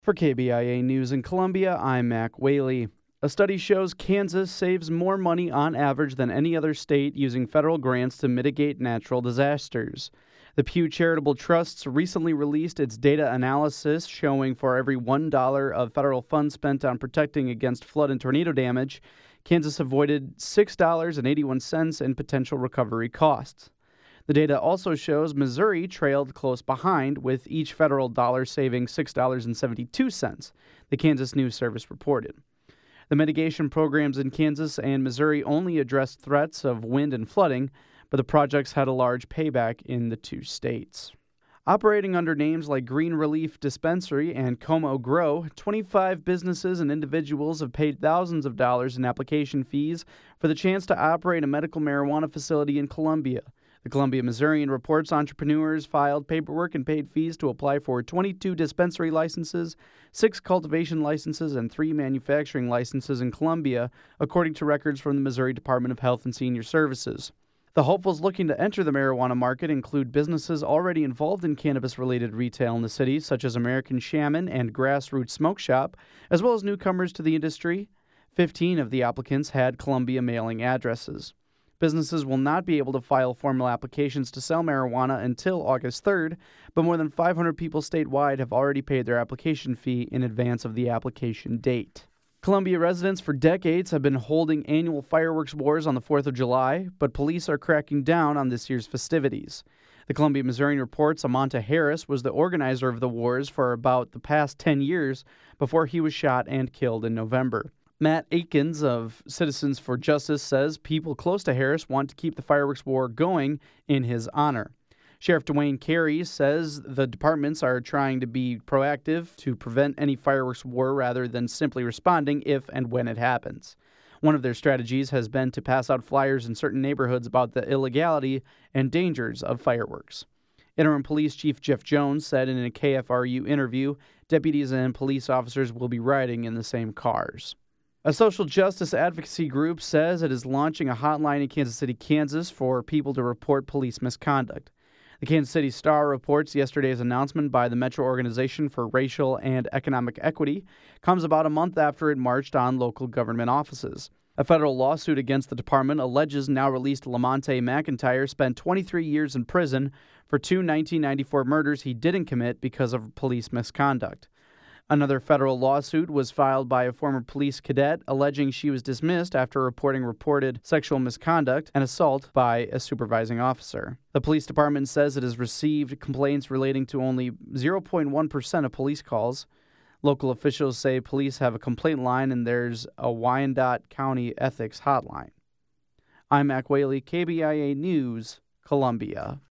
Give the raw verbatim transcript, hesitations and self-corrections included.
For K B I A News in Columbia, I'm Mac Whaley. A study shows Kansas saves more money on average than any other state using federal grants to mitigate natural disasters. The Pew Charitable Trusts recently released its data analysis showing for every one dollar of federal funds spent on protecting against flood and tornado damage, Kansas avoided six dollars and eighty-one cents in potential recovery costs. The data also shows Missouri trailed close behind, with each federal dollar saving six dollars and seventy-two cents, the Kansas News Service reported. The mitigation programs in Kansas and Missouri only addressed threats of wind and flooding, but the projects had a large payback in the two states. Operating under names like Green Relief Dispensary and Como Grow, twenty-five businesses and individuals have paid thousands of dollars in application fees for the chance to operate a medical marijuana facility in Columbia. The Columbia Missourian reports entrepreneurs filed paperwork and paid fees to apply for twenty-two dispensary licenses, six cultivation licenses, and three manufacturing licenses in Columbia, according to records from the Missouri Department of Health and Senior Services. The hopefuls looking to enter the marijuana market include businesses already involved in cannabis-related retail in the city, such as American Shaman and Grassroots Smoke Shop, as well as newcomers to the industry. Fifteen of the applicants had Columbia mailing addresses. Businesses will not be able to file formal applications to sell marijuana until August third, but more than five hundred people statewide have already paid their application fee in advance of the application date. Columbia residents for decades have been holding annual fireworks wars on the fourth of July, but police are cracking down on this year's festivities. The Columbia Missourian reports Amonta Harris was the organizer of the wars for about the past ten years before he was shot and killed in November. Matt Aikens of Citizens for Justice says people close to Harris want to keep the fireworks war going in his honor. Sheriff Dwayne Carey says the departments are trying to be proactive to prevent any fireworks war rather than simply responding if and when it happens. One of their strategies has been to pass out flyers in certain neighborhoods about the illegality and dangers of fireworks. Interim Police Chief Jeff Jones said in a K F R U interview, deputies and police officers will be riding in the same cars. A social justice advocacy group says it is launching a hotline in Kansas City, Kansas for people to report police misconduct. The Kansas City Star reports yesterday's announcement by the Metro Organization for Racial and Economic Equity comes about a month after it marched on local government offices. A federal lawsuit against the department alleges now-released Lamonte McIntyre spent twenty-three years in prison for two nineteen ninety-four murders he didn't commit because of police misconduct. Another federal lawsuit was filed by a former police cadet alleging she was dismissed after reporting reported sexual misconduct and assault by a supervising officer. The police department says it has received complaints relating to only zero point one percent of police calls. Local officials say police have a complaint line and there's a Wyandotte County ethics hotline. I'm Mac Whaley, K B I A News, Columbia.